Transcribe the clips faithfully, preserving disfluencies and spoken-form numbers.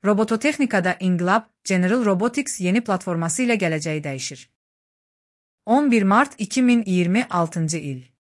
Robototexnikada inqilab, General Robotics yeni platforması ilə gələcəyi dəyişir. on bir mart iki min iyirmi altıncı il.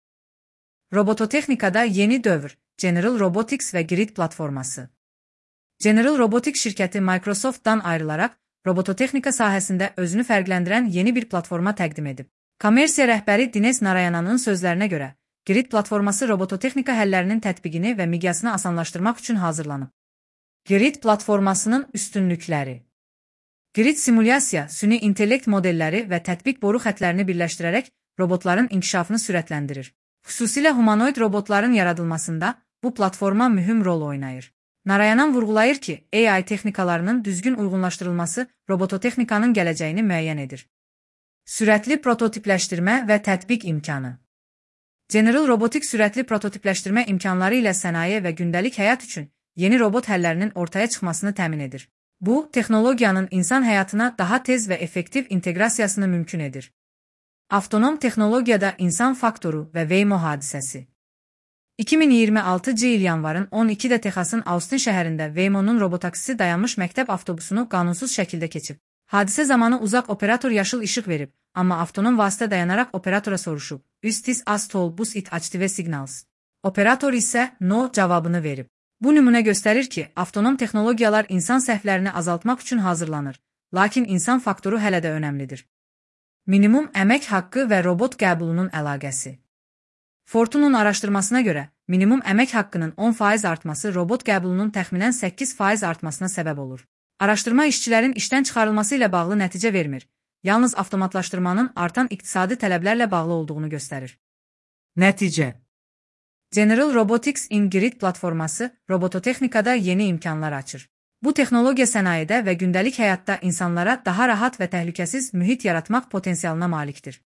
Robototexnikada yeni dövr, General Robotics və Grid platforması. General Robotics şirkəti Microsoft'dan ayrılaraq, robototexnika sahəsində özünü fərqləndirən yeni bir platforma təqdim edib. Kommersiya rəhbəri Dines Narayananın sözlərinə görə, Grid platforması robototexnika həllərinin tətbiqini və miqyasını asanlaşdırmaq üçün hazırlanıb. Grid platformasının üstünlükləri. Grid simulyasiya, süni intellekt modelləri və tətbiq boru xətlərini birləşdirərək robotların inkişafını sürətləndirir. Xüsusilə humanoid robotların yaradılmasında bu platforma mühüm rol oynayır. Narayanan vurğulayır ki, A I texnikalarının düzgün uyğunlaşdırılması robototexnikanın gələcəyini müəyyən edir. Sürətli prototipləşdirmə və tətbiq imkanı. General Robotics sürətli prototipləşdirmə imkanları ilə sənaye və gündəlik həyat üçün yeni robot həllərinin ortaya çıxmasını təmin edir. Bu, texnologiyanın insan həyatına daha tez və effektiv inteqrasiyasını mümkün edir. Avtonom texnologiyada insan faktoru və Waymo hadisəsi. iki min iyirmi altıncı il yanvarın on ikidə Texasın Austin şəhərində Waymo'nun robotaksisi dayanmış məktəb avtobusunu qanunsuz şəkildə keçib. Hadisə zamanı uzaq operator yaşıl işıq verib, amma avtonom vasitə dayanaraq operatora soruşub. Is this as toll bus it active signals? Operator isə no cavabını verib. Bu nümunə göstərir ki, avtonom texnologiyalar insan səhvlərini azaltmaq üçün hazırlanır, lakin insan faktoru hələ də önəmlidir. Minimum əmək haqqı və robot qəbulunun əlaqəsi. Fortunun araşdırmasına görə, minimum əmək haqqının on faiz artması robot qəbulunun təxminən səkkiz faiz artmasına səbəb olur. Araşdırma işçilərin işdən çıxarılması ilə bağlı nəticə vermir, yalnız avtomatlaşdırmanın artan iqtisadi tələblərlə bağlı olduğunu göstərir. Nəticə. General Robotics in Grid platforması robototexnikada yeni imkanlar açır. Bu texnologiya sənayedə və gündəlik həyatda insanlara daha rahat və təhlükəsiz mühit yaratmaq potensialına malikdir.